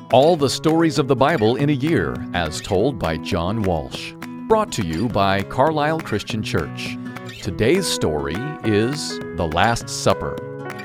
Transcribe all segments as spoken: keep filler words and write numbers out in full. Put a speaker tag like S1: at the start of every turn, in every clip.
S1: All the stories of the Bible in a year, as told by John Walsh. Brought to you by Carlisle Christian Church. Today's story is The Last Supper.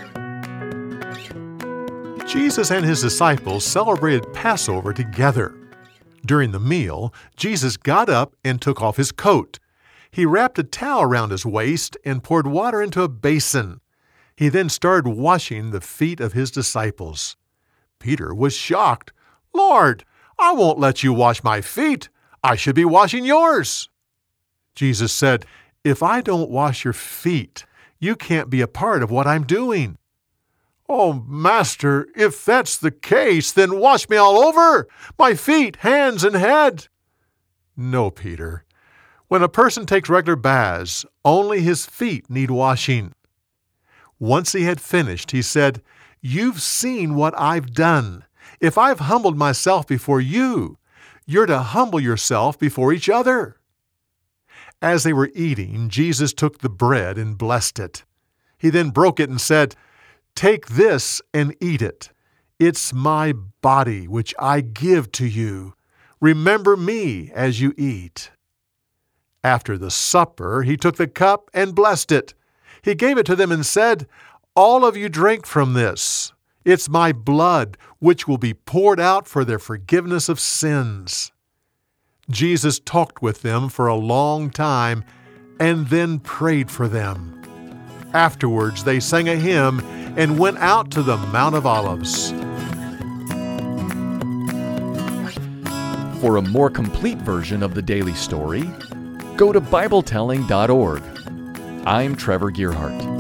S2: Jesus and his disciples celebrated Passover together. During the meal, Jesus got up and took off his coat. He wrapped a towel around his waist and poured water into a basin. He then started washing the feet of his disciples. Peter was shocked. "Lord, I won't let you wash my feet. I should be washing yours." Jesus said, "If I don't wash your feet, you can't be a part of what I'm doing." "Oh, Master, if that's the case, then wash me all over, my feet, hands, and head." "No, Peter. When a person takes regular baths, only his feet need washing." Once he had finished, he said, "You've seen what I've done. If I've humbled myself before you, you're to humble yourself before each other." As they were eating, Jesus took the bread and blessed it. He then broke it and said, "Take this and eat it. It's my body which I give to you. Remember me as you eat." After the supper, he took the cup and blessed it. He gave it to them and said, "All of you drink from this. It's my blood, which will be poured out for their forgiveness of sins." Jesus talked with them for a long time and then prayed for them. Afterwards, they sang a hymn and went out to the Mount of Olives.
S1: For a more complete version of the daily story, go to Bible telling dot org. I'm Trevor Gearhart.